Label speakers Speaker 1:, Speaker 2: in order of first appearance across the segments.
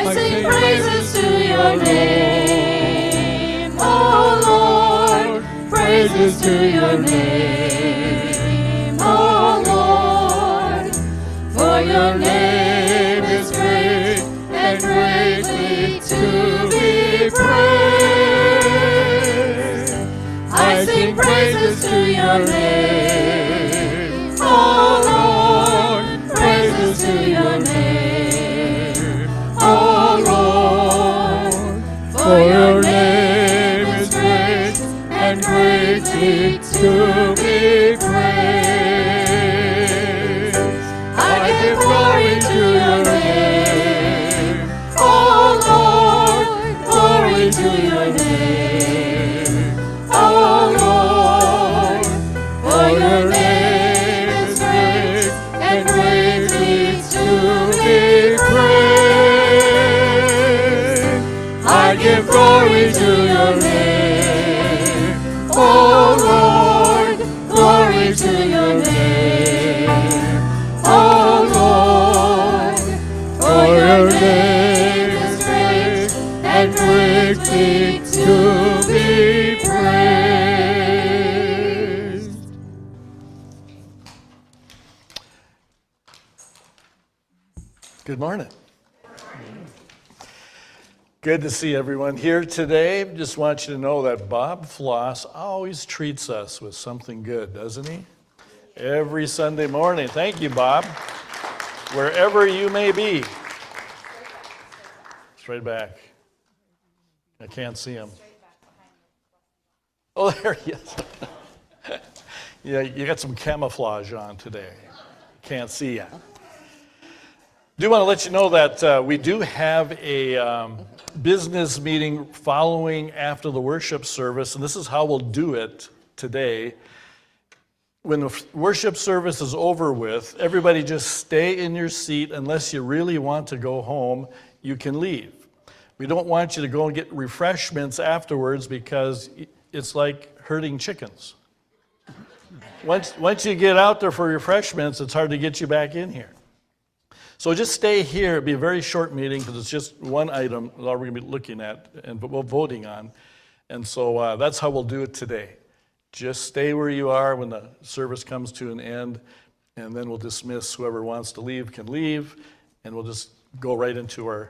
Speaker 1: I sing praises to your name, oh Lord, praises to your name, oh Lord, for your name is great and greatly to be praised. I sing praises to your name, oh Lord, praises to your name, oh Lord, for your name is great and greatly to be praised. I give glory to your name, oh Lord, glory to your name, oh Lord, for your name is great and greatly to be praised. I give glory to your name, oh Lord, glory to your name, oh Lord, for your name is great and greatly to be praised.
Speaker 2: Good morning. Good to see everyone here today. Just want you to know that Bob Floss always treats us with something good, doesn't he? Every Sunday morning. Thank you, Bob. Wherever you may be. Straight back. I can't see him. Oh, there he is. Yeah, you got some camouflage on today. Can't see you. Do want to let you know that we do have a business meeting following after the worship service, and this is how we'll do it today. When the worship service is over with, everybody just stay in your seat unless you really want to go home, you can leave. We don't want you to go and get refreshments afterwards because it's like herding chickens. Once you get out there for refreshments, it's hard to get you back in here. So just stay here. It'll be a very short meeting because it's just one item that we're going to be looking at and voting on. And so that's how we'll do it today. Just stay where you are when the service comes to an end, and then we'll dismiss whoever wants to leave can leave, and we'll just go right into our,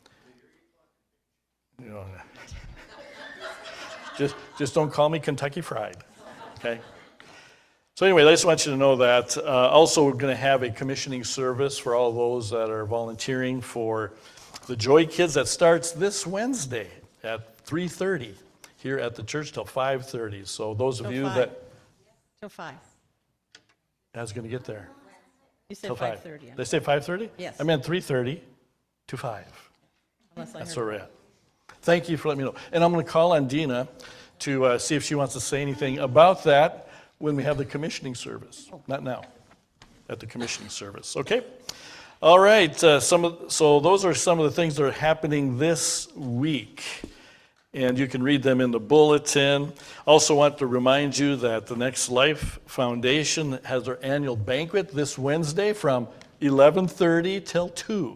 Speaker 2: just don't call me Kentucky Fried, okay? So anyway, I just want you to know that. Also, we're going to have a commissioning service for all those that are volunteering for the Joy Kids that starts this Wednesday at 3:30 here at the church till 5:30. So those of you that...
Speaker 3: Till 5.
Speaker 2: I was going to get there.
Speaker 3: You said 5:30.
Speaker 2: They say 5:30?
Speaker 3: Yes.
Speaker 2: I meant 3:30 to 5. That's where we're at. Thank you for letting me know. And I'm going to call on Dina to see if she wants to say anything about that when we have the commissioning service. Not now, at the commissioning service. Okay? All right. So those are some of the things that are happening this week. And you can read them in the bulletin. Also want to remind you that the Next Life Foundation has their annual banquet this Wednesday from 11:30 till 2.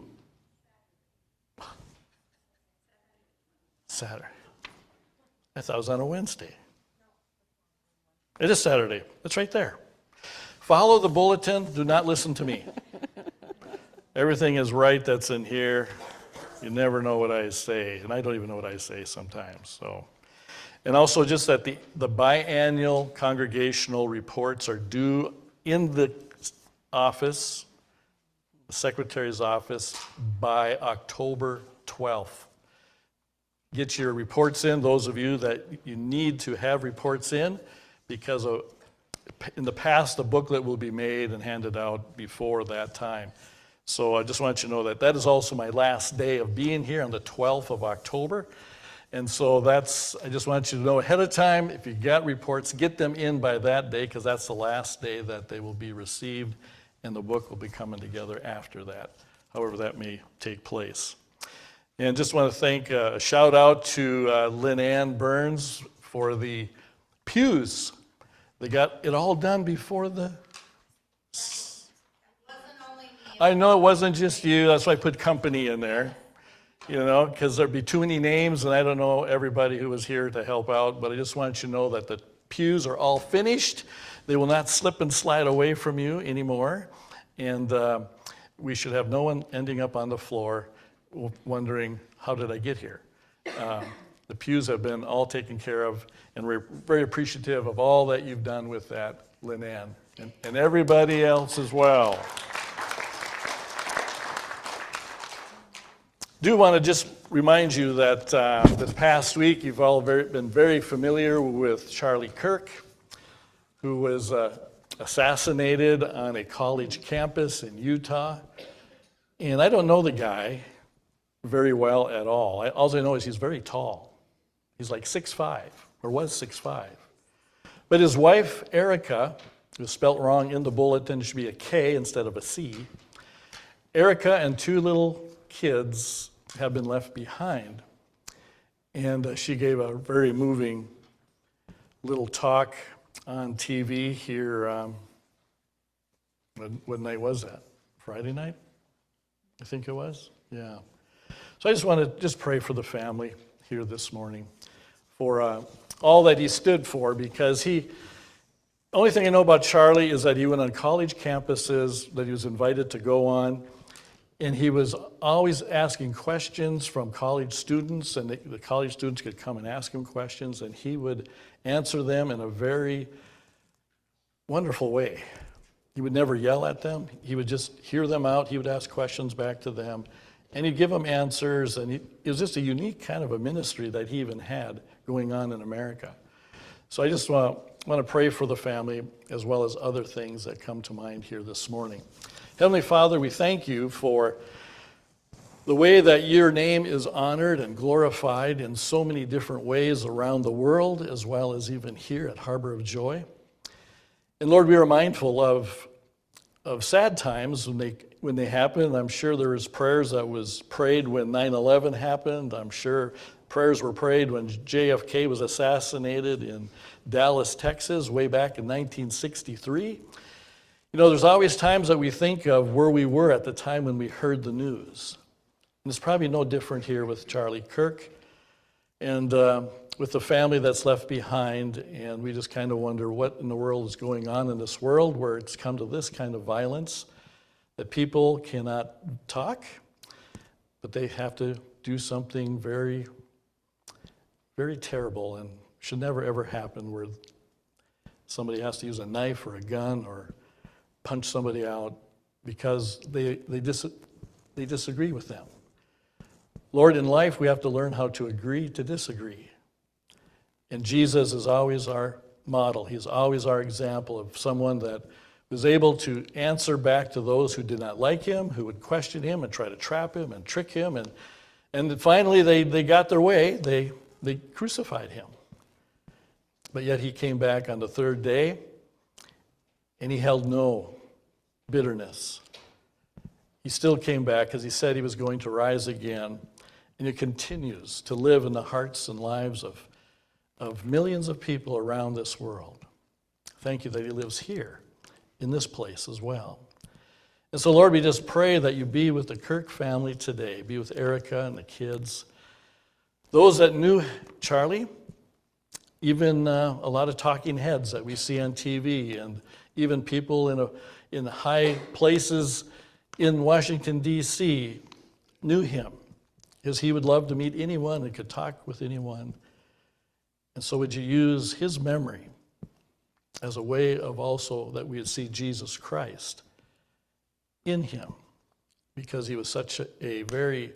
Speaker 2: Saturday. I thought it was on a Wednesday. It is Saturday. It's right there. Follow the bulletin. Do not listen to me. Everything is right that's in here. You never know what I say, and I don't even know what I say sometimes. So, and also just that the biannual congregational reports are due in the office, the secretary's office, by October 12th. Get your reports in, those of you that you need to have reports in, because in the past, the booklet will be made and handed out before that time. So I just want you to know that that is also my last day of being here on the 12th of October. And so I just want you to know ahead of time, if you got reports, get them in by that day, because that's the last day that they will be received, and the book will be coming together after that, however that may take place. And just want to thank, a shout out to Lynn Ann Burns for the pews. They got it all done before the... I know it wasn't just you, that's why I put company in there. because there'd be too many names, and I don't know everybody who was here to help out, but I just want you to know that the pews are all finished. They will not slip and slide away from you anymore, and we should have no one ending up on the floor wondering, how did I get here? The pews have been all taken care of, and we're very appreciative of all that you've done with that, Lynn Ann, and everybody else as well. Do want to just remind you that this past week you've all been very familiar with Charlie Kirk, who was assassinated on a college campus in Utah. And I don't know the guy very well at all. All I know is he's very tall. He's like 6'5", or was 6'5". But his wife, Erica, it was spelt wrong in the bulletin, it should be a K instead of a C. Erica and two little kids have been left behind. And she gave a very moving little talk on TV here. What night was that? Friday night? I think it was? Yeah. So I just want to pray for the family here this morning, for all that he stood for, because the only thing I know about Charlie is that he went on college campuses that he was invited to go on, and he was always asking questions from college students, and the college students could come and ask him questions, and he would answer them in a very wonderful way. He would never yell at them. He would just hear them out. He would ask questions back to them, and he'd give them answers, and it was just a unique kind of a ministry that he even had going on in America. So I just want to pray for the family as well as other things that come to mind here this morning. Heavenly Father, we thank you for the way that your name is honored and glorified in so many different ways around the world, as well as even here at Harbor of Joy. And Lord, we are mindful of sad times when they happen. I'm sure there was prayers that was prayed when 9/11 happened. I'm sure prayers were prayed when JFK was assassinated in Dallas, Texas, way back in 1963. There's always times that we think of where we were at the time when we heard the news. And it's probably no different here with Charlie Kirk and with the family that's left behind. And we just kind of wonder what in the world is going on in this world where it's come to this kind of violence, that people cannot talk, but they have to do something very, very terrible and should never ever happen, where somebody has to use a knife or a gun or punch somebody out because they disagree with them. Lord, in life we have to learn how to agree to disagree. And Jesus is always our model. He's always our example of someone that was able to answer back to those who did not like him, who would question him and try to trap him and trick him. And finally they got their way. They crucified him. But yet he came back on the third day, and he held no bitterness. He still came back because he said he was going to rise again, and he continues to live in the hearts and lives of millions of people around this world. Thank you that he lives here in this place as well. And so, Lord, we just pray that you be with the Kirk family today, be with Erica and the kids, those that knew Charlie, even a lot of talking heads that we see on TV, and even people in high places in Washington, D.C. knew him, because he would love to meet anyone and could talk with anyone. And so would you use his memory as a way of also that we would see Jesus Christ in him, because he was such a very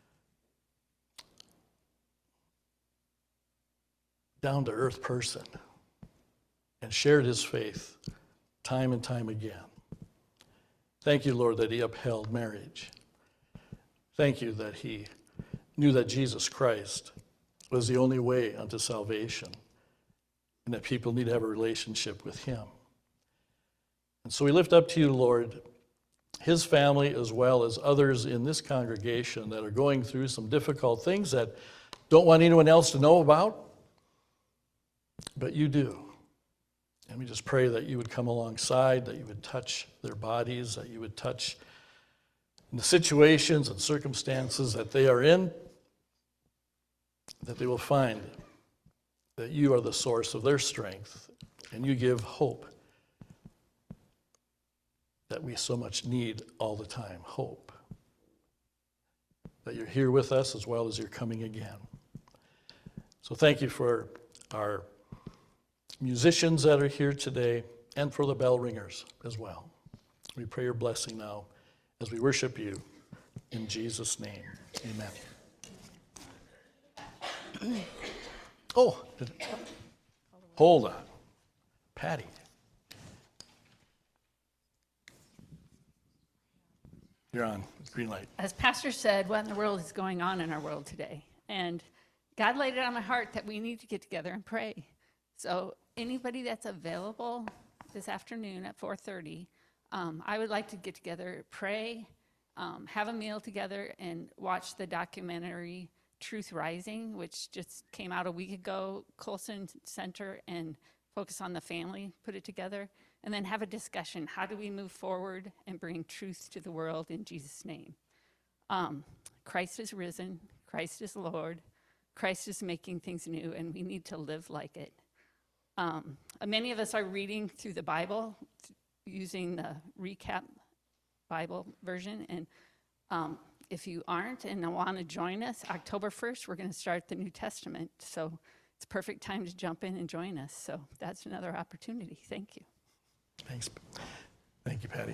Speaker 2: down-to-earth person and shared his faith time and time again. Thank you, Lord, that he upheld marriage. Thank you that he knew that Jesus Christ was the only way unto salvation, and that people need to have a relationship with him. And so we lift up to you, Lord, his family as well as others in this congregation that are going through some difficult things that don't want anyone else to know about, but you do. And we just pray that you would come alongside, that you would touch their bodies, that you would touch the situations and circumstances that they are in, that they will find that you are the source of their strength, and you give hope that we so much need all the time, hope. That you're here with us as well as you're coming again. So thank you for our musicians that are here today and for the bell ringers as well. We pray your blessing now as we worship you in Jesus' name. Amen. Oh, hold on. Patty. You're on. Green light.
Speaker 1: As Pastor said, what in the world is going on in our world today? And God laid it on my heart that we need to get together and pray. So anybody that's available this afternoon at 4:30, I would like to get together, pray, have a meal together, and watch the documentary Truth Rising, which just came out a week ago. Colson Center and Focus on the Family put it together. And then have a discussion. How do we move forward and bring truth to the world in Jesus' name? Christ is risen. Christ is Lord. Christ is making things new, and we need to live like it. Many of us are reading through the Bible using the Recap Bible version. And if you aren't and want to join us, October 1st, we're going to start the New Testament. So it's a perfect time to jump in and join us. So that's another opportunity. Thank you.
Speaker 2: Thanks. Thank you, Patty.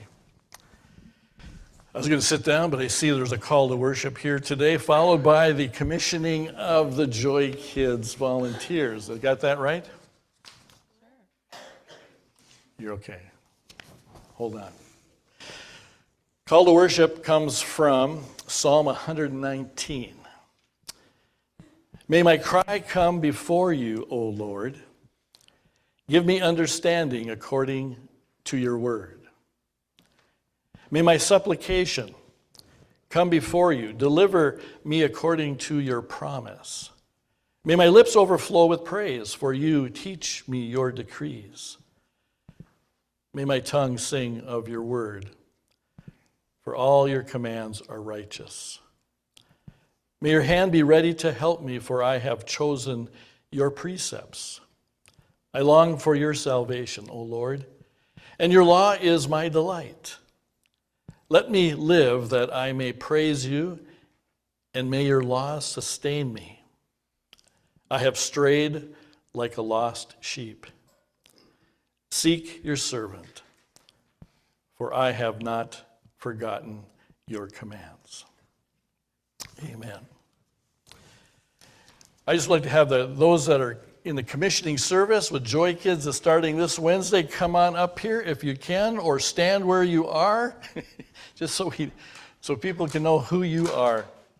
Speaker 2: I was going to sit down, but I see there's a call to worship here today, followed by the commissioning of the Joy Kids volunteers. I got that right? Sure. You're okay. Hold on. Call to worship comes from Psalm 119. May my cry come before you, O Lord. Give me understanding according to your word. May my supplication come before you. Deliver me according to your promise. May my lips overflow with praise, for you teach me your decrees. May my tongue sing of your word, for all your commands are righteous. May your hand be ready to help me, for I have chosen your precepts. I long for your salvation, O Lord, and your law is my delight. Let me live that I may praise you, and may your law sustain me. I have strayed like a lost sheep. Seek your servant, for I have not forgotten your commands. Amen. I just like to have those that are in the commissioning service with Joy Kids that's starting this Wednesday, come on up here if you can, or stand where you are, just so people can know who you are.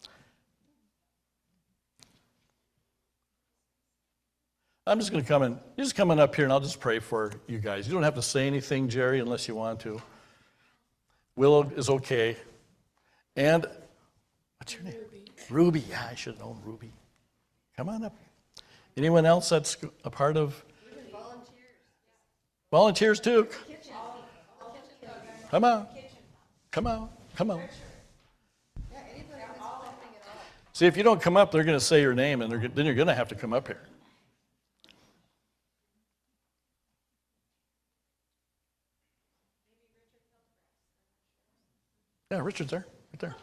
Speaker 2: I'm just going to you're just coming up here and I'll just pray for you guys. You don't have to say anything, Jerry, unless you want to. Willow is okay. And, what's your name? Ruby. Yeah, I should have known Ruby. Come on up. Anyone else that's a part of? Volunteers too. Come on. Come on. Come on. See, if you don't come up, they're going to say your name, and then you're going to have to come up here. Yeah, Richard's there, right there.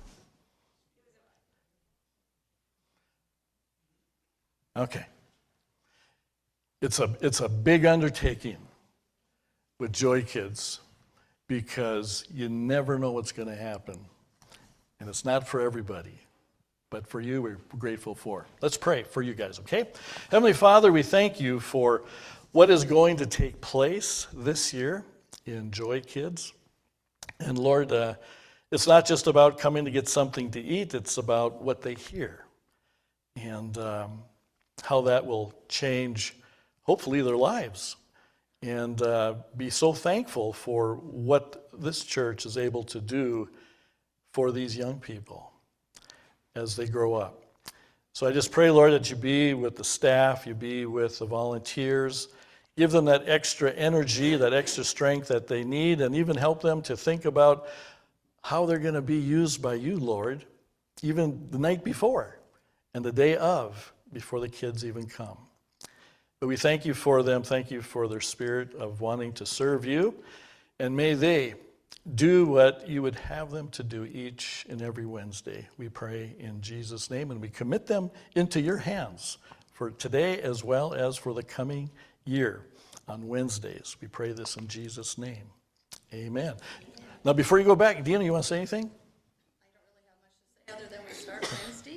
Speaker 2: Okay. It's a big undertaking with Joy Kids because you never know what's going to happen. And it's not for everybody, but for you, we're grateful for. Let's pray for you guys, okay? Heavenly Father, we thank you for what is going to take place this year in Joy Kids. And Lord, it's not just about coming to get something to eat, it's about what they hear. And how that will change, hopefully, their lives. And be so thankful for what this church is able to do for these young people as they grow up. So I just pray, Lord, that you be with the staff, you be with the volunteers, give them that extra energy, that extra strength that they need, and even help them to think about how they're going to be used by you, Lord, even the night before, and the day of, before the kids even come. But we thank you for them. Thank you for their spirit of wanting to serve you. And may they do what you would have them to do each and every Wednesday. We pray in Jesus' name, and we commit them into your hands for today as well as for the coming year on Wednesdays. We pray this in Jesus' name. Amen. Now, before you go back, Dina, you want to say anything?
Speaker 3: I don't really have much to say other than we start Wednesday.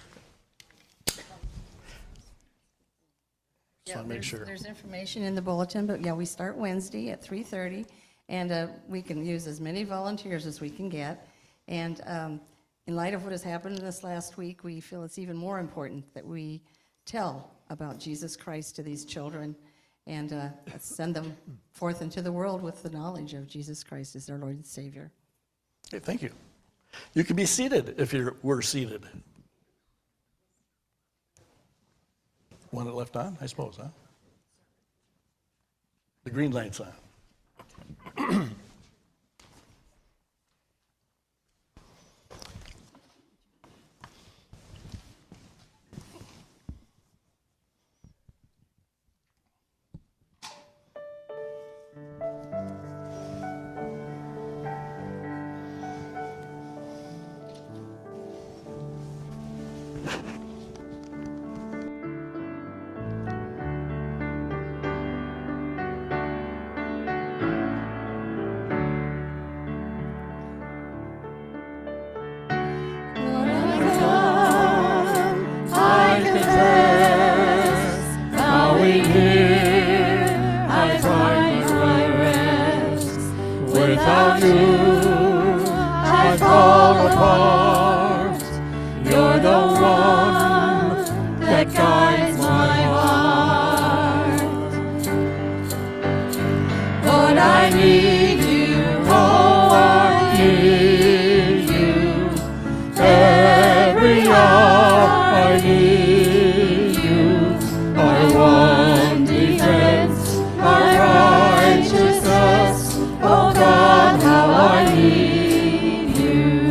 Speaker 2: Just want to make sure.
Speaker 3: There's information in the bulletin, but yeah, we start Wednesday at 3:30, and we can use as many volunteers as we can get. And in light of what has happened this last week, we feel it's even more important that we tell about Jesus Christ to these children and send them forth into the world with the knowledge of Jesus Christ as their Lord and Savior.
Speaker 2: Okay, thank you. You can be seated if we're seated. Want it left on, I suppose, huh? The green light's on.
Speaker 4: Without you, I fall apart. You're the one that guides my heart. Lord, I need you. Oh, I need you. Every hour I need you. My one defense, my righteousness. Oh God, how I need you.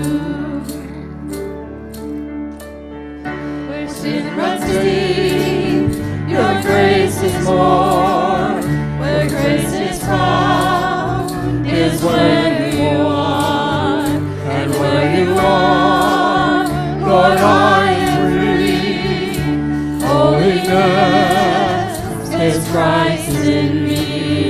Speaker 4: Where sin runs deep, your grace is more. Where grace is found is where you are. And where you are, Lord, I am free. Holiness is Christ in me.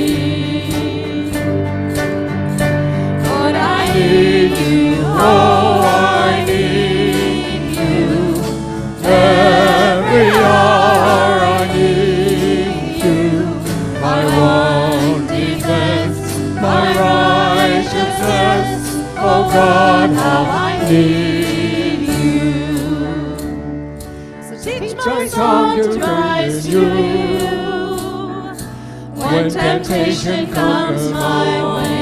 Speaker 4: I need you, oh, I need you. Every hour I need you. My one defense, my righteousness. Oh God, how I need you. So teach my tongue to praise you. When temptation comes my way.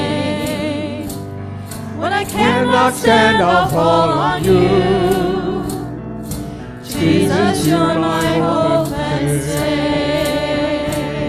Speaker 4: When I cannot stand, I'll fall on you. Jesus, you're my hope and stay.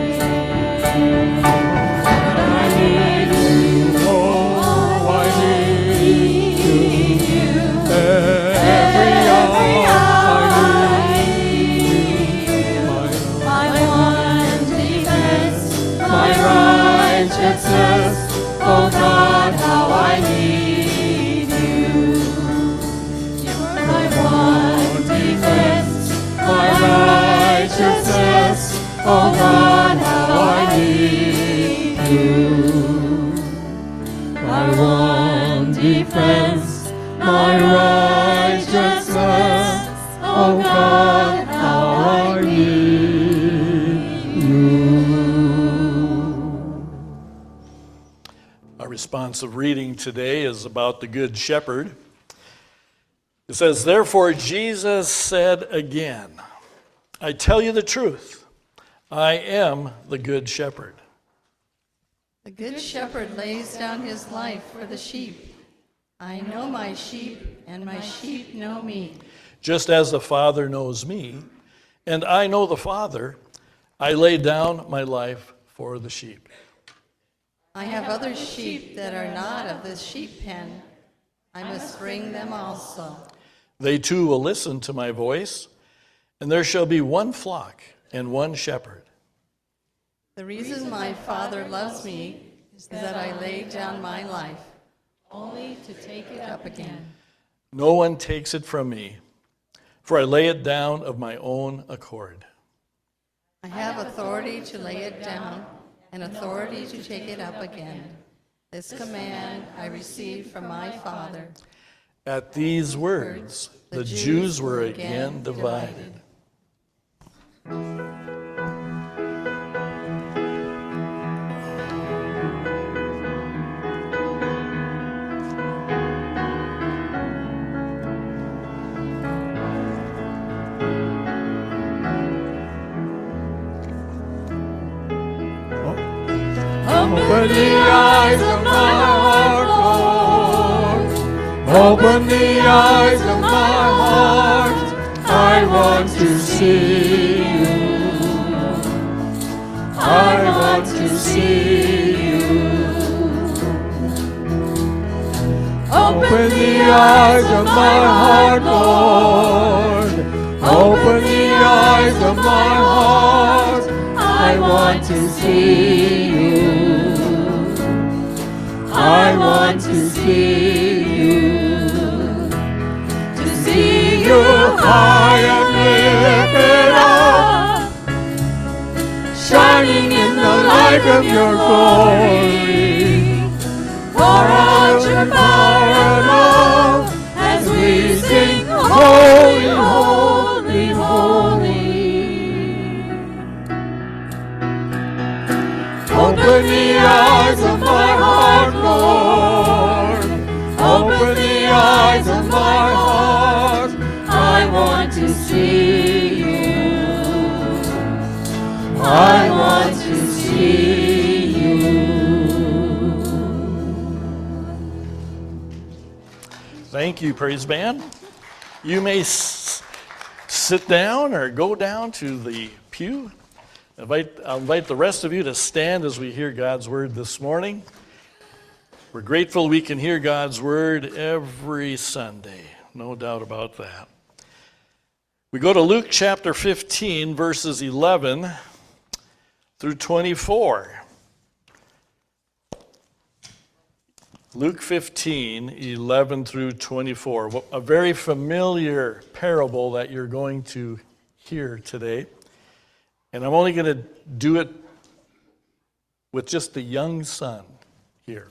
Speaker 4: I need you, oh, I need you. Every hour I need you. My one defense, my righteousness. Oh God, how I need you. Righteousness, oh God, how I need you. My one defense, my righteousness, oh God, how I need you.
Speaker 2: Our responsive reading today is about the Good Shepherd. It says, therefore Jesus said again, I tell you the truth, I am the Good Shepherd.
Speaker 3: The Good Shepherd lays down his life for the sheep. I know my sheep, and my sheep know me.
Speaker 2: Just as the Father knows me, and I know the Father, I lay down my life for the sheep.
Speaker 3: I have other sheep that are not of this sheep pen. I must bring them also.
Speaker 2: They too will listen to my voice, and there shall be one flock and one shepherd.
Speaker 3: The reason my Father loves me is that I lay down my life, only to take it up again.
Speaker 2: No one takes it from me, for I lay it down of my own accord.
Speaker 3: I have authority to lay it down and authority to take it up again. This command I received from my Father.
Speaker 2: At these words, the Jews were again divided.
Speaker 4: Open the eyes of my heart, Lord. Open the eyes of my heart. I want to see you. I want to see you. Open the eyes of my heart, Lord. Open the eyes of my heart. I want to see you. I want to see you. To see you high and lifted up, shining in the light of your glory. Pour out your power and love as we sing, holy, holy, holy. Open the eyes of my heart, Lord. Open the eyes of my heart. I want to see you. I want to see you.
Speaker 2: Thank you, praise band. You may sit down or go down to the pew. I'll invite the rest of you to stand as we hear God's word this morning. We're grateful we can hear God's word every Sunday, no doubt about that. We go to Luke chapter 15, verses 11 through 24. Luke 15, 11 through 24. A very familiar parable that you're going to hear today. And I'm only going to do it with just the young son here.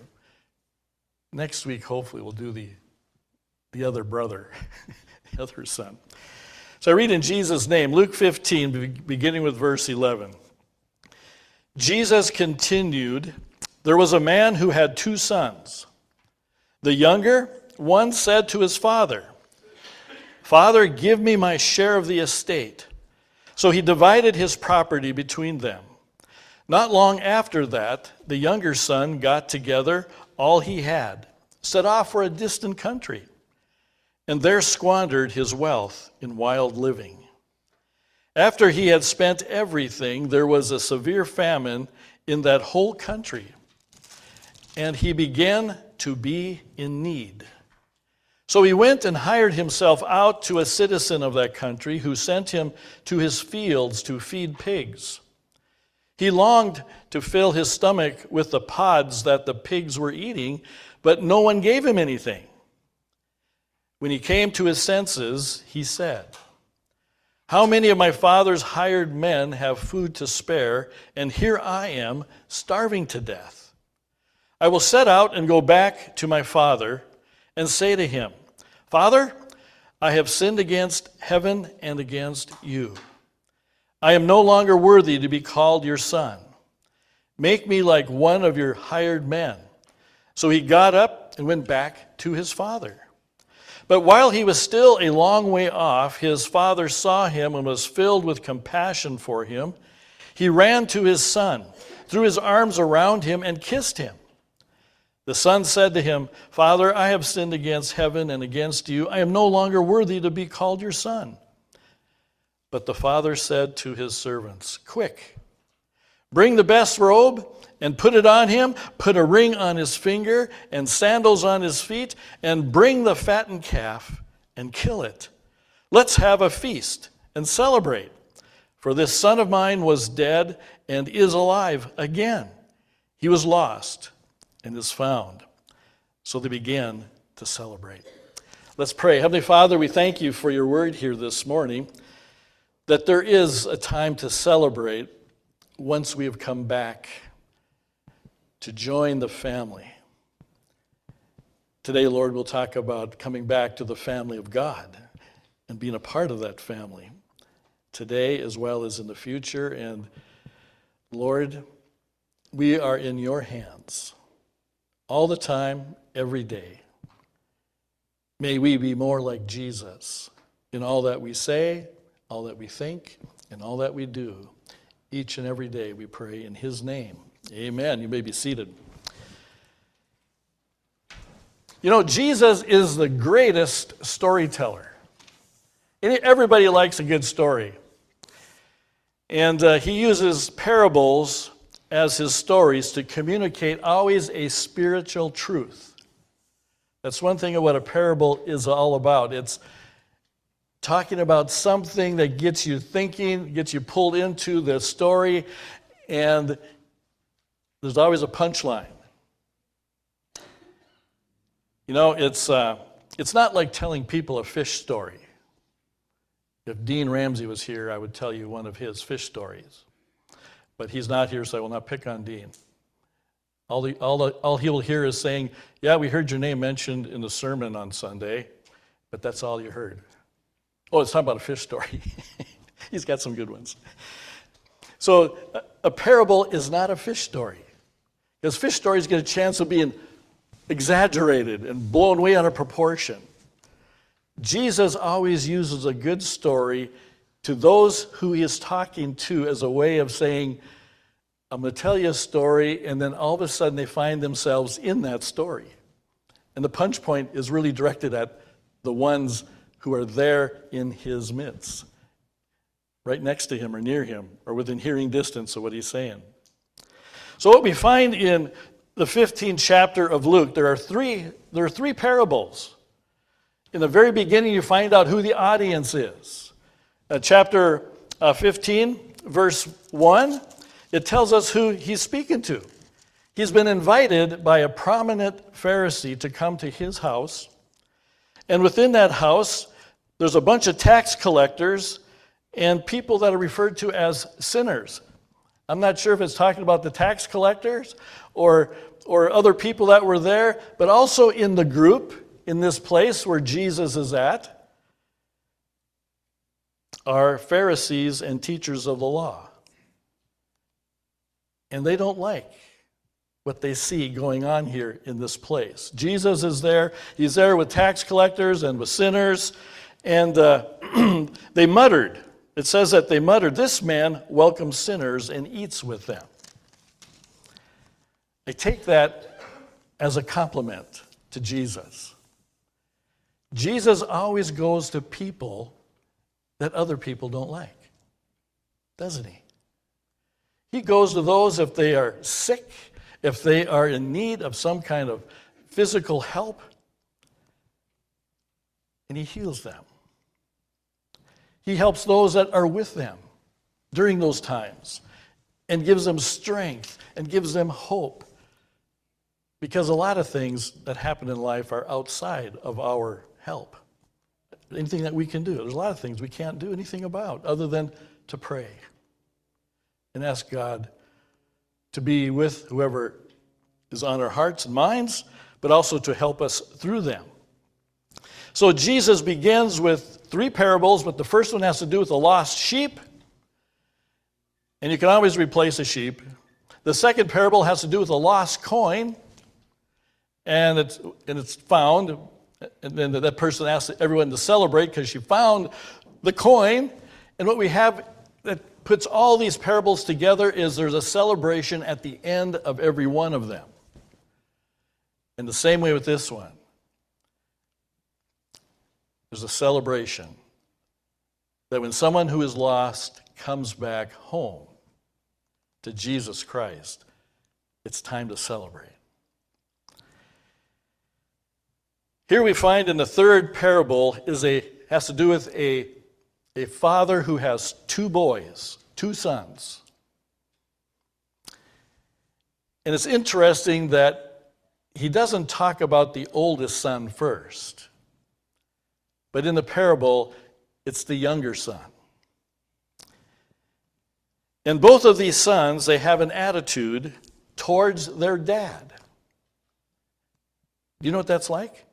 Speaker 2: Next week, hopefully, we'll do the other brother, the other son. So I read in Jesus' name, Luke 15, beginning with verse 11. Jesus continued, there was a man who had 2 sons. The younger one said to his father, "Father, give me my share of the estate." So he divided his property between them. Not long after that, the younger son got together all he had, set off for a distant country, and there squandered his wealth in wild living. After he had spent everything, there was a severe famine in that whole country, and he began to be in need. So he went and hired himself out to a citizen of that country who sent him to his fields to feed pigs. He longed to fill his stomach with the pods that the pigs were eating, but no one gave him anything. When he came to his senses, he said, "How many of my father's hired men have food to spare, and here I am starving to death? I will set out and go back to my father and say to him, 'Father, I have sinned against heaven and against you. I am no longer worthy to be called your son. Make me like one of your hired men.' So he got up and went back to his father. But while he was still a long way off, his father saw him and was filled with compassion for him. He ran to his son, threw his arms around him, and kissed him. The son said to him, 'Father, I have sinned against heaven and against you. I am no longer worthy to be called your son.' But the father said to his servants, 'Quick, bring the best robe and put it on him, put a ring on his finger and sandals on his feet, and bring the fattened calf and kill it. Let's have a feast and celebrate. For this son of mine was dead and is alive again. He was lost and is found. So they began to celebrate. Let's pray. Heavenly Father, we thank you for your word here this morning, that there is a time to celebrate once we have come back to join the family. Today, Lord, we'll talk about coming back to the family of God and being a part of that family today as well as in the future. And Lord, we are in your hands all the time, every day. May we be more like Jesus in all that we say, all that we think, and all that we do. Each and every day we pray in his name. Amen. You may be seated. You know, Jesus is the greatest storyteller. Everybody likes a good story. And he uses parables as his stories to communicate always a spiritual truth. That's one thing of what a parable is all about. It's talking about something that gets you thinking, gets you pulled into the story, and there's always a punchline. You know, it's not like telling people a fish story. If Dean Ramsey was here, I would tell you one of his fish stories. But he's not here, so I will not pick on Dean. All he will hear is saying, yeah, we heard your name mentioned in the sermon on Sunday, but that's all you heard. Oh, it's talking about a fish story. He's got some good ones. So a parable is not a fish story. Because fish stories get a chance of being exaggerated and blown way out of proportion. Jesus always uses a good story to those who he is talking to as a way of saying, I'm going to tell you a story, and then all of a sudden they find themselves in that story. And the punch point is really directed at the ones who are there in his midst, right next to him or near him or within hearing distance of what he's saying. So what we find in the 15th chapter of Luke, there are three parables. In the very beginning, you find out who the audience is. Chapter 15, verse 1, it tells us who he's speaking to. He's been invited by a prominent Pharisee to come to his house. And within that house, there's a bunch of tax collectors and people that are referred to as sinners. I'm not sure if it's talking about the tax collectors or other people that were there, but also in the group, in this place where Jesus is at, are Pharisees and teachers of the law. And they don't like what they see going on here in this place. Jesus is there. He's there with tax collectors and with sinners. And they muttered. It says that they muttered, "This man welcomes sinners and eats with them." I take that as a compliment to Jesus. Jesus always goes to people that other people don't like, doesn't he? He goes to those if they are sick, if they are in need of some kind of physical help, and he heals them. He helps those that are with them during those times and gives them strength and gives them hope. Because a lot of things that happen in life are outside of our help. Anything that we can do. There's a lot of things we can't do anything about other than to pray and ask God to be with whoever is on our hearts and minds, but also to help us through them. So Jesus begins with 3 parables, but the first one has to do with the lost sheep. And you can always replace a sheep. The second parable has to do with a lost coin. And it's found, and then that person asks everyone to celebrate because she found the coin. And what we have that puts all these parables together is there's a celebration at the end of every one of them. And the same way with this one. There's a celebration that when someone who is lost comes back home to Jesus Christ, it's time to celebrate. Here we find in the third parable has to do with a a father who has two boys, two sons. And it's interesting that he doesn't talk about the oldest son first, but in the parable, it's the younger son. And both of these sons, they have an attitude towards their dad. Do you know what that's like?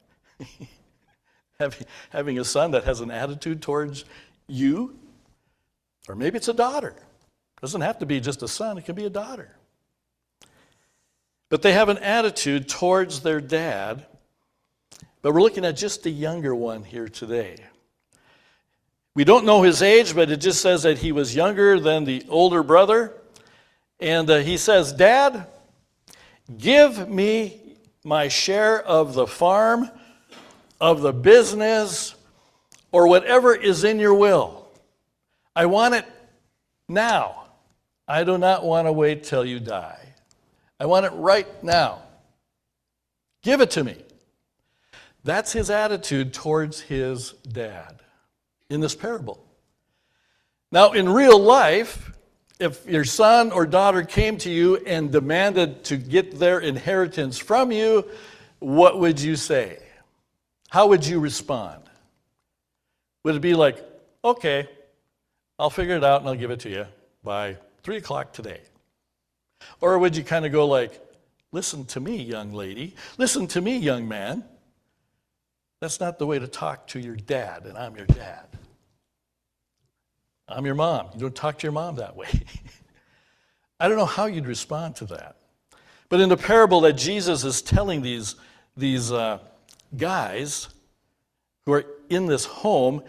Speaker 2: Having a son that has an attitude towards you, or maybe it's a daughter. It doesn't have to be just a son, it can be a daughter. But they have an attitude towards their dad, but we're looking at just the younger one here today. We don't know his age, but it just says that he was younger than the older brother. And he says, Dad, give me my share of the farm, of the business, or whatever is in your will. I want it now. I do not want to wait till you die. I want it right now. Give it to me. That's his attitude towards his dad in this parable. Now, in real life, if your son or daughter came to you and demanded to get their inheritance from you, what would you say? How would you respond? Would it be like, okay, I'll figure it out and I'll give it to you by 3 o'clock today? Or would you kind of go like, listen to me, young lady. Listen to me, young man. That's not the way to talk to your dad, and I'm your dad. I'm your mom. You don't talk to your mom that way. I don't know how you'd respond to that. But in the parable that Jesus is telling these guys who are in this home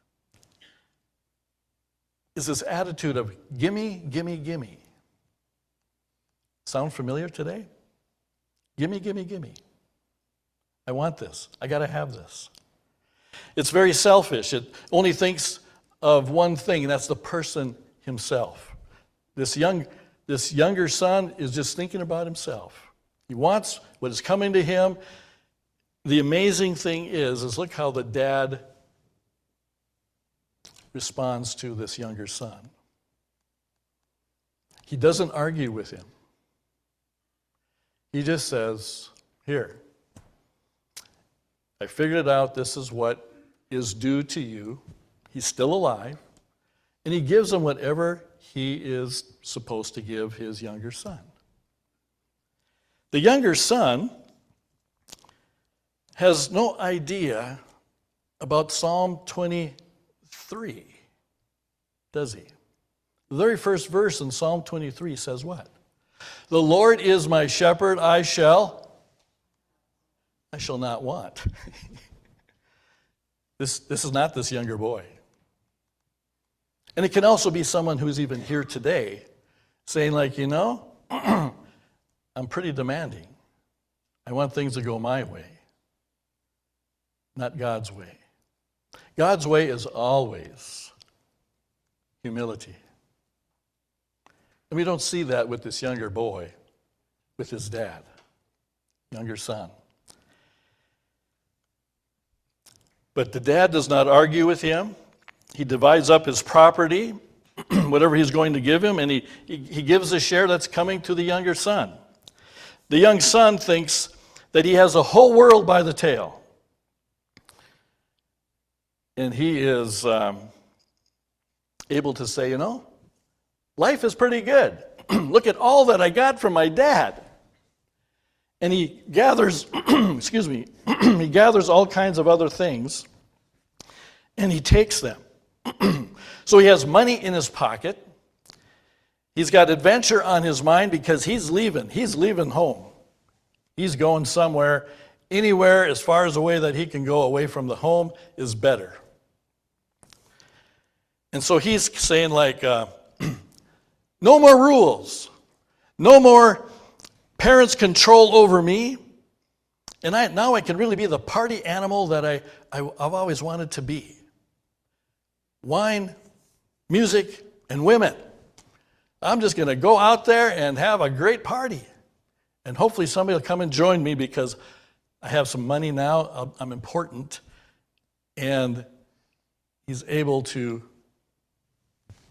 Speaker 2: is this attitude of gimme, gimme, gimme. Sound familiar today? Gimme, gimme, gimme. I want this. I got to have this. It's very selfish. It only thinks of one thing, and that's the person himself. This younger son is just thinking about himself. He wants what is coming to him. The amazing thing is look how the dad responds to this younger son. He doesn't argue with him. He just says, here, I figured it out. This is what is due to you. He's still alive. And he gives him whatever he is supposed to give his younger son. The younger son has no idea about Psalm 23, does he? The very first verse in Psalm 23 says what? The Lord is my shepherd, I shall not want. This is not this younger boy. And it can also be someone who's even here today saying like, you know, I'm pretty demanding. I want things to go my way, not God's way. God's way is always humility. And we don't see that with this younger boy, with his dad, younger son. But the dad does not argue with him. He divides up his property, whatever he's going to give him, and he gives a share that's coming to the younger son. The young son thinks that he has the whole world by the tail. And he is able to say, you know, life is pretty good. Look at all that I got from my dad. And he gathers, he gathers all kinds of other things, and he takes them. So he has money in his pocket. He's got adventure on his mind because he's leaving. He's leaving home. He's going somewhere. Anywhere as far as away that he can go away from the home is better. And so he's saying like, no more rules. No more parents' control over me. And now I can really be the party animal that I've always wanted to be. Wine, music, and women. I'm just going to go out there and have a great party. And hopefully somebody will come and join me because I have some money now. I'm important. And he's able to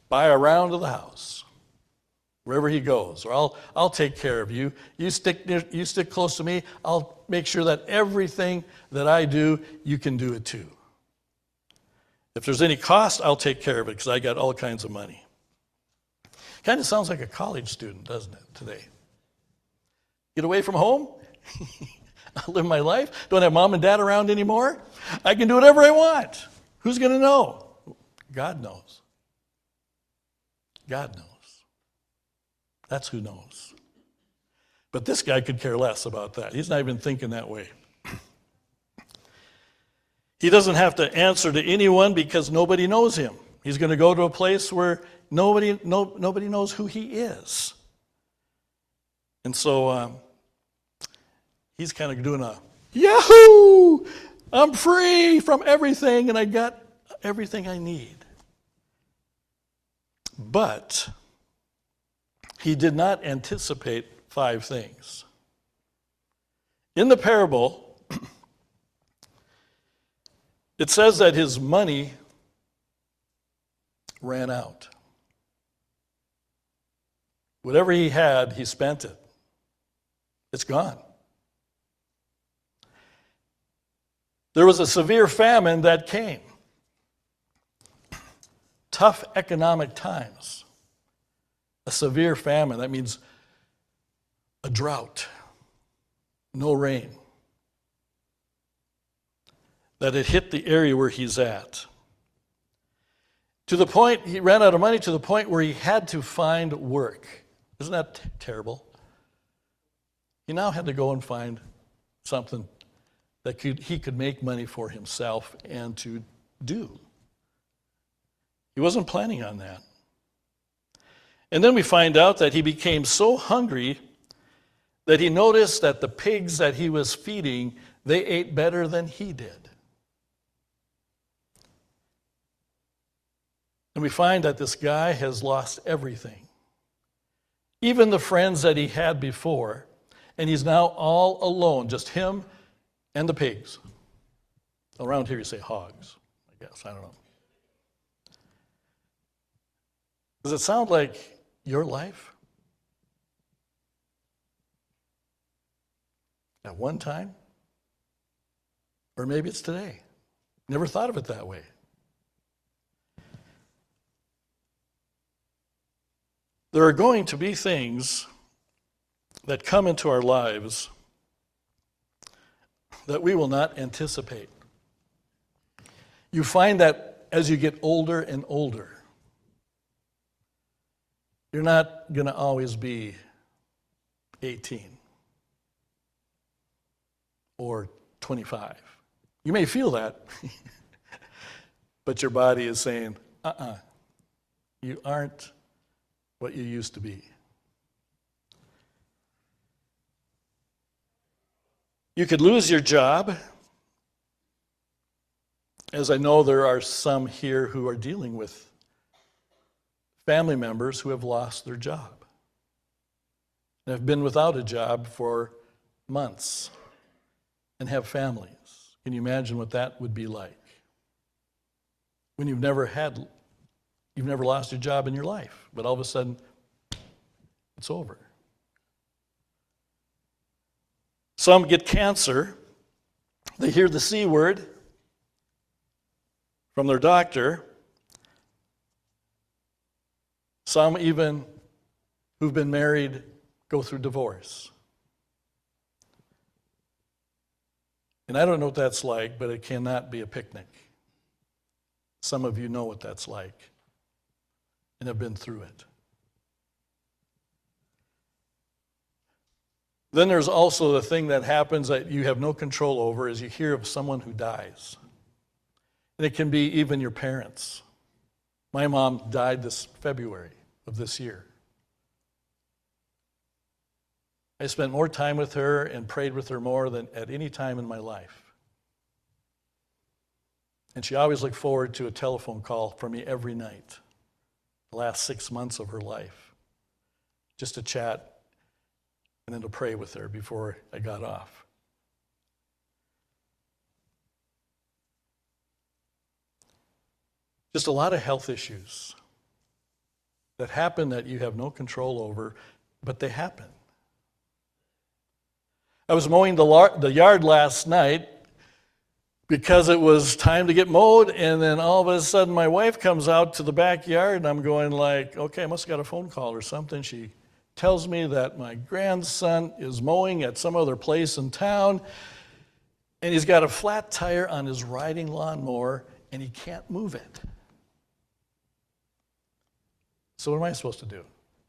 Speaker 2: buy a round of the house wherever he goes, or I'll take care of you. You stick close to me. I'll make sure that everything that I do, you can do it too. If there's any cost, I'll take care of it because I got all kinds of money. Kind of sounds like a college student, doesn't it, today? Get away from home? I'll live my life. Don't have mom and dad around anymore. I can do whatever I want. Who's going to know? God knows. God knows. That's who knows. But this guy could care less about that. He's not even thinking that way. He doesn't have to answer to anyone because nobody knows him. He's going to go to a place where nobody knows who he is. And so he's kind of doing a, yahoo! I'm free from everything and I got everything I need. But he did not anticipate 5 things. In the parable, it says that his money ran out. Whatever he had, he spent it. It's gone. There was a severe famine that came. Tough economic times. A severe famine, that means a drought, no rain. That it hit the area where he's at. To the point, he ran out of money to the point where he had to find work. Isn't that terrible? He now had to go and find something that he could make money for himself and to do. He wasn't planning on that. And then we find out that he became so hungry that he noticed that the pigs that he was feeding, they ate better than he did. And we find that this guy has lost everything. Even the friends that he had before, and he's now all alone, just him and the pigs. Around here you say hogs, I guess, I don't know. Does it sound like your life? At one time? Or maybe it's today. Never thought of it that way. There are going to be things that come into our lives that we will not anticipate. You find that as you get older and older, you're not going to always be 18 or 25. You may feel that, but your body is saying, you aren't what you used to be. You could lose your job, as I know there are some here who are dealing with family members who have lost their job and have been without a job for months and have families. Can you imagine what that would be like? When you've never lost your job in your life, but all of a sudden, it's over. Some get cancer. They hear the C word from their doctor. Some even who've been married go through divorce. And I don't know what that's like, but it cannot be a picnic. Some of you know what that's like and have been through it. Then there's also the thing that happens that you have no control over is you hear of someone who dies. And it can be even your parents. My mom died this February of this year. I spent more time with her and prayed with her more than at any time in my life. And she always looked forward to a telephone call from me every night, the last 6 months of her life, just to chat and then to pray with her before I got off. Just a lot of health issues. that happen that you have no control over, but they happen. I was mowing the yard last night because it was time to get mowed, and then all of a sudden my wife comes out to the backyard, and I'm going like, okay, I must have got a phone call or something. She tells me that my grandson is mowing at some other place in town, and he's got a flat tire on his riding lawnmower, and he can't move it. So what am I supposed to do?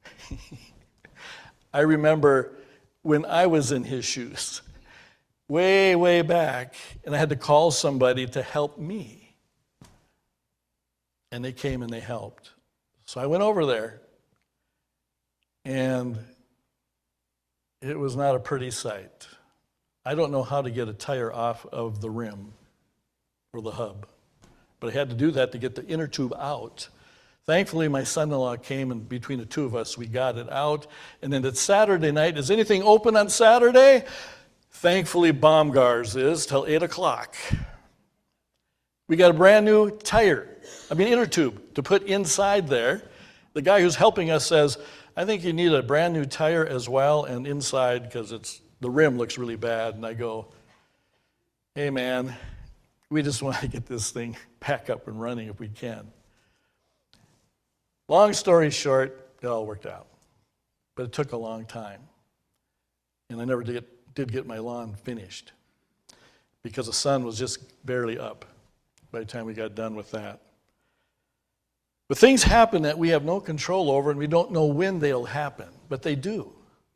Speaker 2: I remember when I was in his shoes, way, way back, and I had to call somebody to help me. And they came and they helped. So I went over there, and it was not a pretty sight. I don't know how to get a tire off of the rim or the hub, but I had to do that to get the inner tube out. Thankfully, my son-in-law came, and between the two of us, we got it out. And then it's Saturday night. Is anything open on Saturday? Thankfully, Baumgar's is till 8 o'clock. We got a brand new inner tube to put inside there. The guy who's helping us says, I think you need a brand new tire as well and inside because the rim looks really bad. And I go, hey man, we just want to get this thing back up and running if we can. Long story short, it all worked out. But it took a long time. And I never did get my lawn finished because the sun was just barely up by the time we got done with that. But things happen that we have no control over, and we don't know when they'll happen, but they do.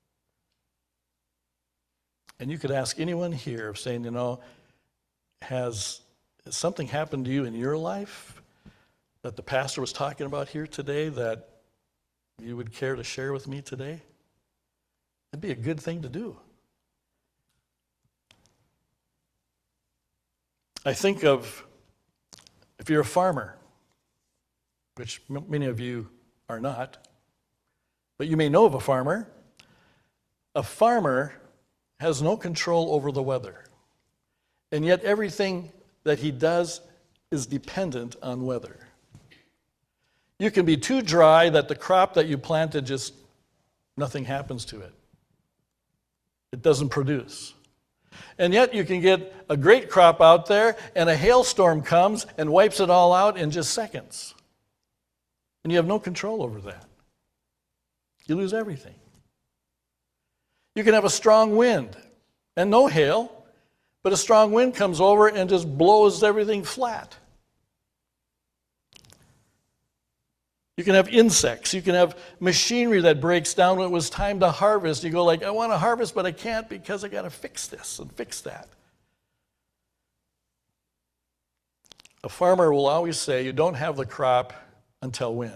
Speaker 2: And you could ask anyone here of saying, has something happened to you in your life that the pastor was talking about here today that you would care to share with me today? It'd be a good thing to do. I think of if you're a farmer, which many of you are not, but you may know of a farmer. A farmer has no control over the weather, and yet everything that he does is dependent on weather. You can be too dry that the crop that you planted just, nothing happens to it. It doesn't produce. And yet you can get a great crop out there and a hailstorm comes and wipes it all out in just seconds. And you have no control over that. You lose everything. You can have a strong wind and no hail, but a strong wind comes over and just blows everything flat. You can have insects. You can have machinery that breaks down when it was time to harvest. You go like, I want to harvest, but I can't because I got to fix this and fix that. A farmer will always say, you don't have the crop until when?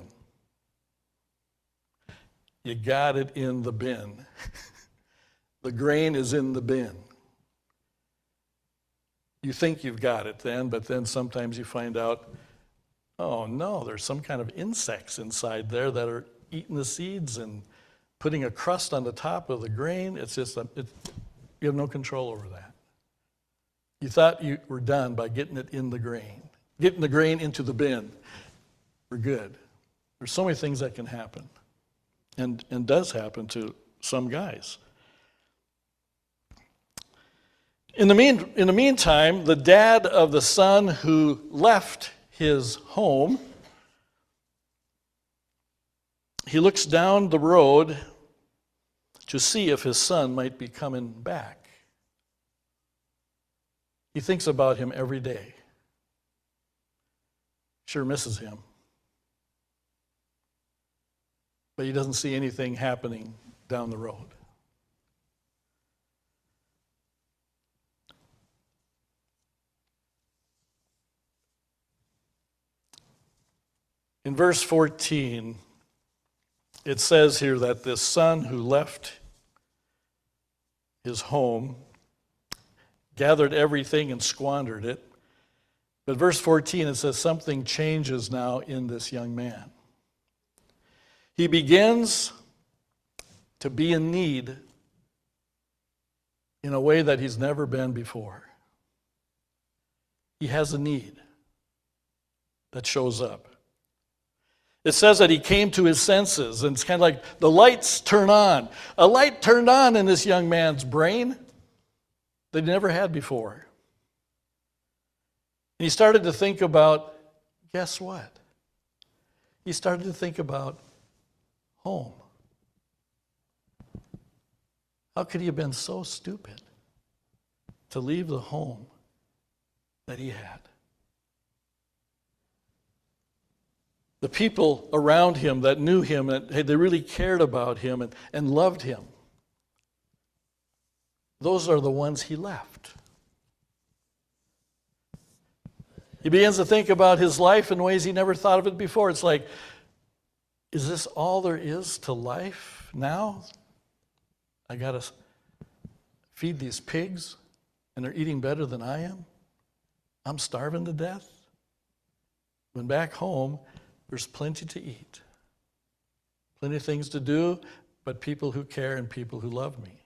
Speaker 2: You got it in the bin. The grain is in the bin. You think you've got it then, but then sometimes you find out, oh no, there's some kind of insects inside there that are eating the seeds and putting a crust on the top of the grain. It's just, you have no control over that. You thought you were done by getting it in the grain, getting the grain into the bin. We're good. There's so many things that can happen, and does happen to some guys. In the meantime, the dad of the son who left his home, he looks down the road to see if his son might be coming back. He thinks about him every day. Sure misses him. But he doesn't see anything happening down the road. In verse 14, it says here that this son who left his home gathered everything and squandered it. But verse 14, it says something changes now in this young man. He begins to be in need in a way that he's never been before. He has a need that shows up. It says that he came to his senses, and it's kind of like the lights turn on. A light turned on in this young man's brain that he never had before. And he started to think about, guess what? He started to think about home. How could he have been so stupid to leave the home that he had? The people around him that knew him, that they really cared about him and loved him, those are the ones he left. He begins to think about his life in ways he never thought of it before. It's like, is this all there is to life now? I got to feed these pigs, and they're eating better than I am? I'm starving to death? When back home, there's plenty to eat, plenty of things to do, but people who care and people who love me.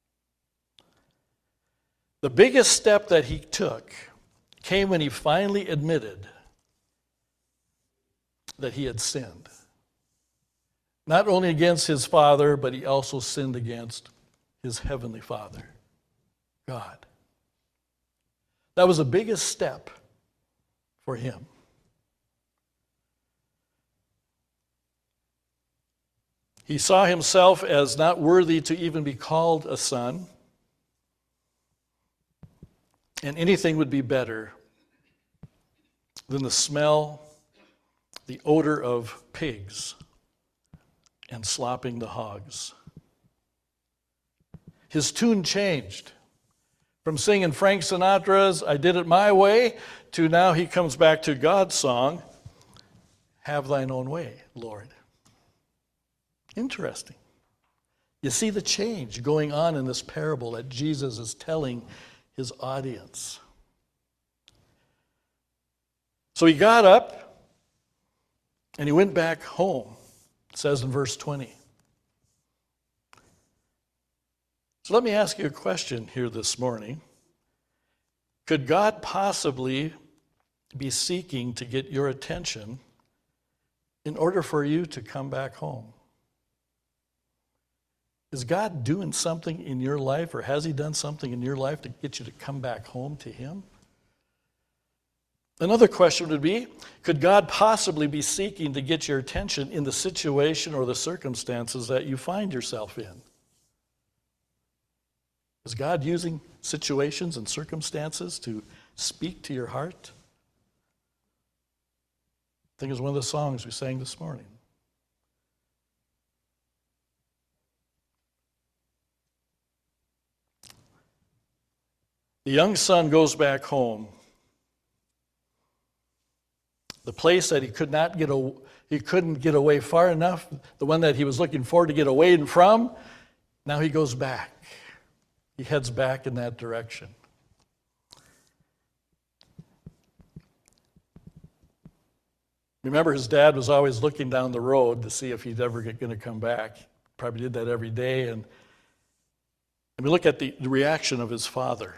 Speaker 2: The biggest step that he took came when he finally admitted that he had sinned. Not only against his father, but he also sinned against his heavenly Father, God. That was the biggest step for him. He saw himself as not worthy to even be called a son, and anything would be better than the smell, the odor of pigs and slopping the hogs. His tune changed from singing Frank Sinatra's I Did It My Way to now he comes back to God's song, Have Thine Own Way, Lord. Interesting. You see the change going on in this parable that Jesus is telling his audience. So he got up and he went back home, it says in verse 20. So let me ask you a question here this morning. Could God possibly be seeking to get your attention in order for you to come back home? Is God doing something in your life, or has he done something in your life to get you to come back home to him? Another question would be, could God possibly be seeking to get your attention in the situation or the circumstances that you find yourself in? Is God using situations and circumstances to speak to your heart? I think it was one of the songs we sang this morning. The young son goes back home. The place that he couldn't get away far enough, the one that he was looking forward to get away from, now he goes back. He heads back in that direction. Remember, his dad was always looking down the road to see if he'd ever going to come back. Probably did that every day. And we look at the reaction of his father.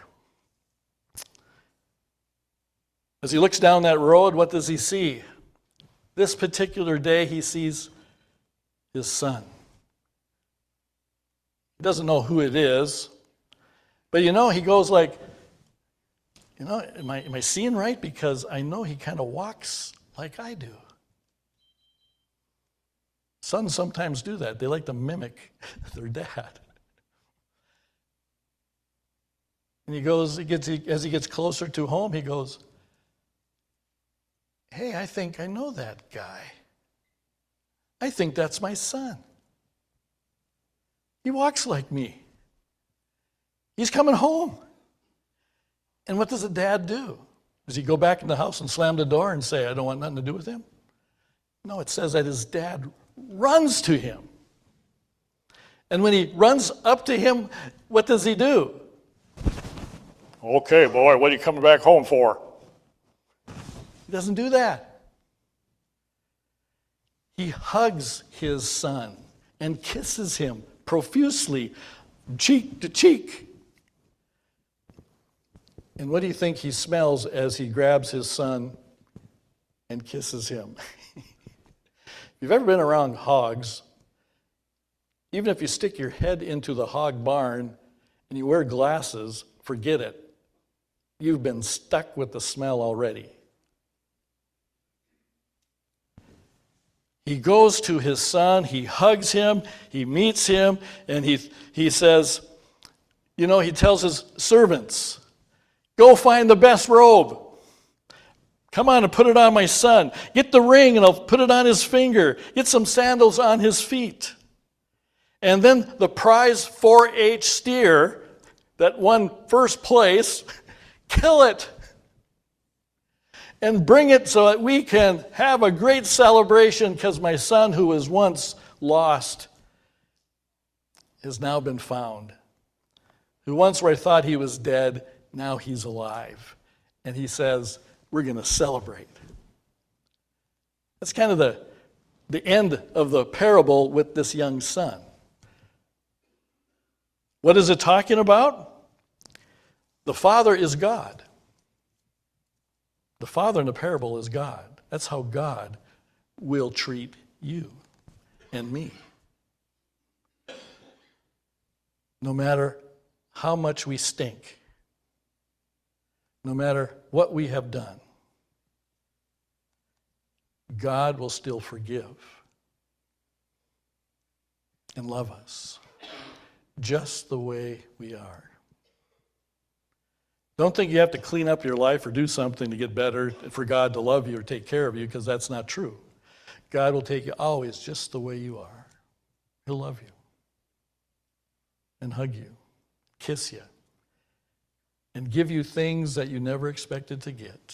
Speaker 2: As he looks down that road, what does he see? This particular day, he sees his son. He doesn't know who it is, but he goes like, am I seeing right? Because I know he kind of walks like I do. Sons sometimes do that. They like to mimic their dad. And as he gets closer to home, he goes, hey, I think I know that guy. I think that's my son. He walks like me. He's coming home. And what does a dad do? Does he go back in the house and slam the door and say, I don't want nothing to do with him? No, it says that his dad runs to him. And when he runs up to him, what does he do? Okay, boy, what are you coming back home for? He doesn't do that. He hugs his son and kisses him profusely, cheek to cheek. And what do you think he smells as he grabs his son and kisses him? you've ever been around hogs, even if you stick your head into the hog barn and you wear glasses, forget it. You've been stuck with the smell already. He goes to his son, he hugs him, he meets him, and he says, he tells his servants, go find the best robe. Come on and put it on my son. Get the ring and I'll put it on his finger. Get some sandals on his feet. And then the prize 4-H steer that won first place, kill it. And bring it so that we can have a great celebration because my son who was once lost has now been found. Who once I thought he was dead, now he's alive. And he says, we're going to celebrate. That's kind of the end of the parable with this young son. What is it talking about? The Father is God. The Father in the parable is God. That's how God will treat you and me. No matter how much we stink, no matter what we have done, God will still forgive and love us just the way we are. Don't think you have to clean up your life or do something to get better for God to love you or take care of you, because that's not true. God will take you always just the way you are. He'll love you and hug you, kiss you, and give you things that you never expected to get.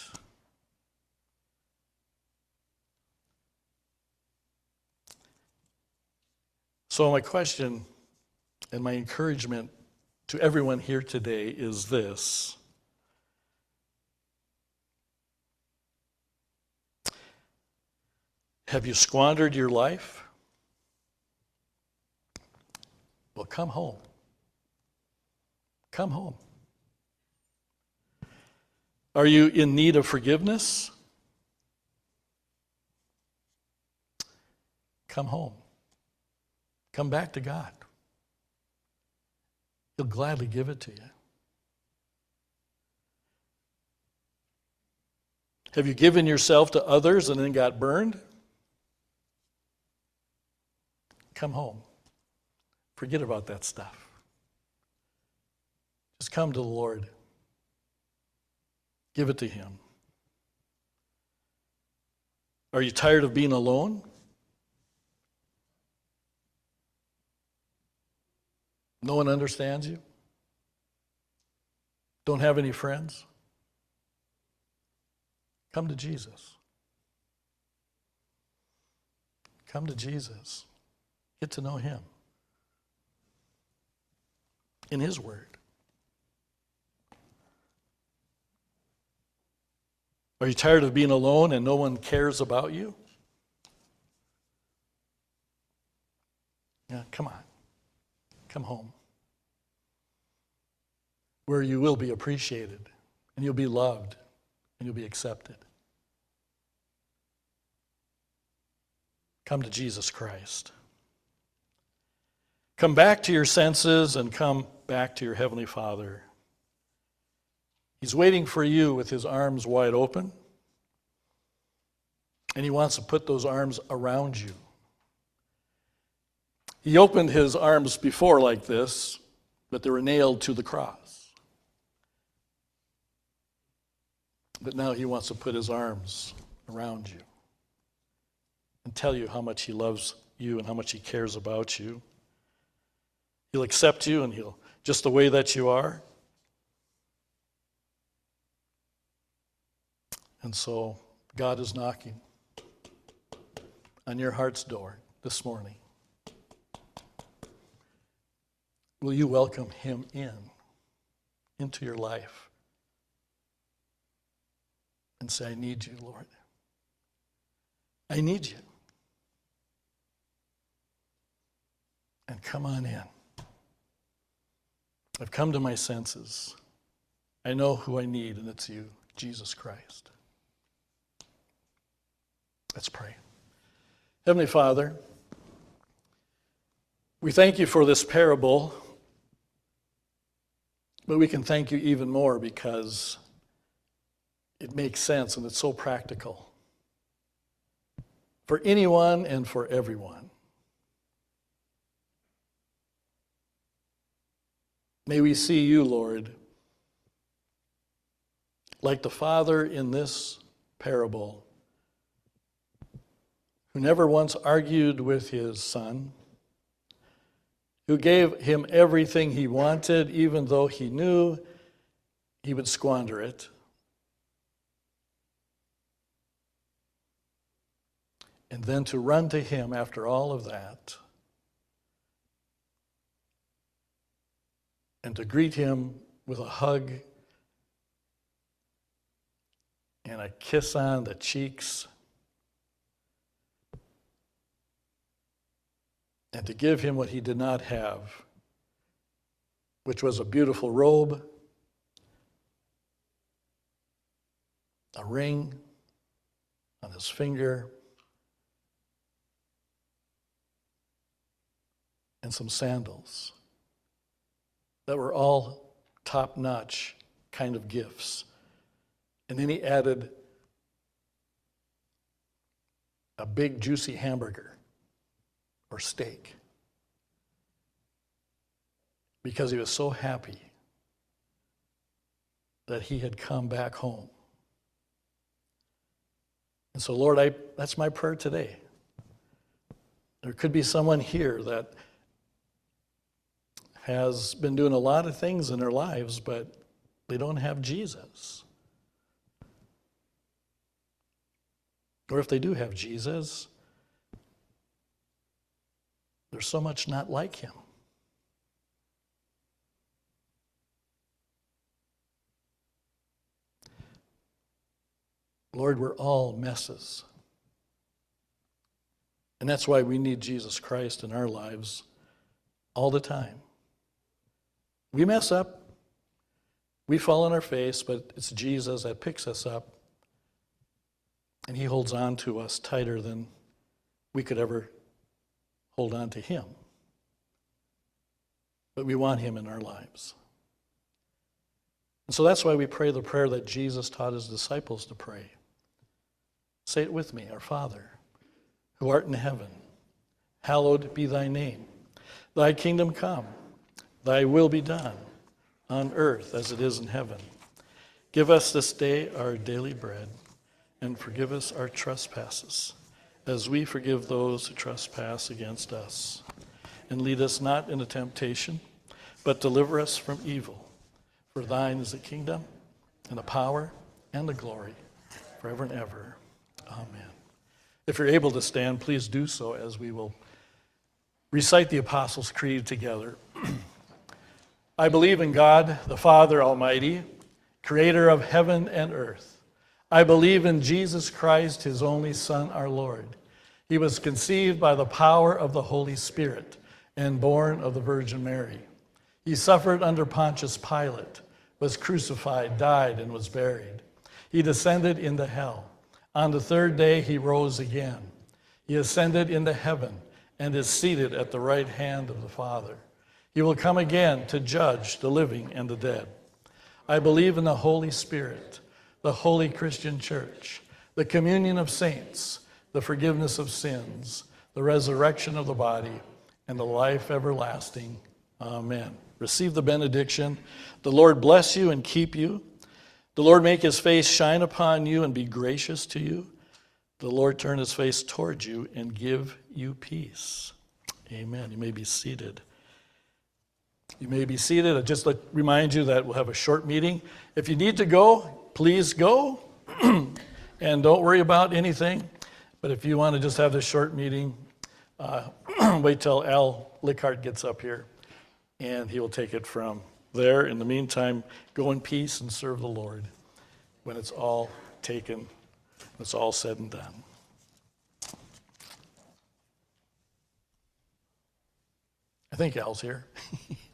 Speaker 2: So my question and my encouragement to everyone here today is this. Have you squandered your life? Well, come home. Come home. Are you in need of forgiveness? Come home. Come back to God. He'll gladly give it to you. Have you given yourself to others and then got burned? Come home. Forget about that stuff. Just come to the Lord. Give it to Him. Are you tired of being alone? No one understands you? Don't have any friends? Come to Jesus. Come to Jesus. Get to know Him in His Word. Are you tired of being alone and no one cares about you? Yeah, come on. Come home. Where you will be appreciated and you'll be loved and you'll be accepted. Come to Jesus Christ. Come back to your senses and come back to your Heavenly Father. He's waiting for you with His arms wide open, and He wants to put those arms around you. He opened His arms before like this, but they were nailed to the cross. But now He wants to put His arms around you and tell you how much He loves you and how much He cares about you. He'll accept you and He'll, just the way that you are. And so God is knocking on your heart's door this morning. Will you welcome Him into your life and say, I need you, Lord. I need you. And come on in. I've come to my senses. I know who I need, and it's you, Jesus Christ. Let's pray. Heavenly Father, we thank you for this parable, but we can thank you even more because it makes sense and it's so practical for anyone and for everyone. May we see you, Lord, like the father in this parable, who never once argued with his son, who gave him everything he wanted, even though he knew he would squander it. And then to run to him after all of that, and to greet him with a hug and a kiss on the cheeks, and to give him what he did not have, which was a beautiful robe, a ring on his finger, and some sandals that were all top-notch kind of gifts. And then he added a big juicy hamburger or steak because he was so happy that he had come back home. And so, Lord, that's my prayer today. There could be someone here that has been doing a lot of things in their lives, but they don't have Jesus. Or if they do have Jesus, they're so much not like him. Lord, we're all messes. And that's why we need Jesus Christ in our lives all the time. We mess up. We fall on our face, but it's Jesus that picks us up. And he holds on to us tighter than we could ever hold on to him. But we want him in our lives. And so that's why we pray the prayer that Jesus taught his disciples to pray. Say it with me. Our Father, who art in heaven, hallowed be thy name. Thy kingdom come. Thy will be done on earth as it is in heaven. Give us this day our daily bread, and forgive us our trespasses, as we forgive those who trespass against us. And lead us not into temptation, but deliver us from evil. For thine is the kingdom, and the power, and the glory, forever and ever. Amen. If you're able to stand, please do so as we will recite the Apostles' Creed together. I believe in God, the Father Almighty, creator of heaven and earth. I believe in Jesus Christ, his only Son, our Lord. He was conceived by the power of the Holy Spirit and born of the Virgin Mary. He suffered under Pontius Pilate, was crucified, died, and was buried. He descended into hell. On the third day he rose again. He ascended into heaven and is seated at the right hand of the Father. He will come again to judge the living and the dead. I believe in the Holy Spirit, the holy Christian church, the communion of saints, the forgiveness of sins, the resurrection of the body, and the life everlasting. Amen. Receive the benediction. The Lord bless you and keep you. The Lord make his face shine upon you and be gracious to you. The Lord turn his face toward you and give you peace. Amen. You may be seated. You may be seated. I just like remind you that we'll have a short meeting. If you need to go, please go. And don't worry about anything. But if you want to just have this short meeting, wait till Al Lickhart gets up here, and he will take it from there. In the meantime, go in peace and serve the Lord when it's all taken, when it's all said and done. I think Al's here.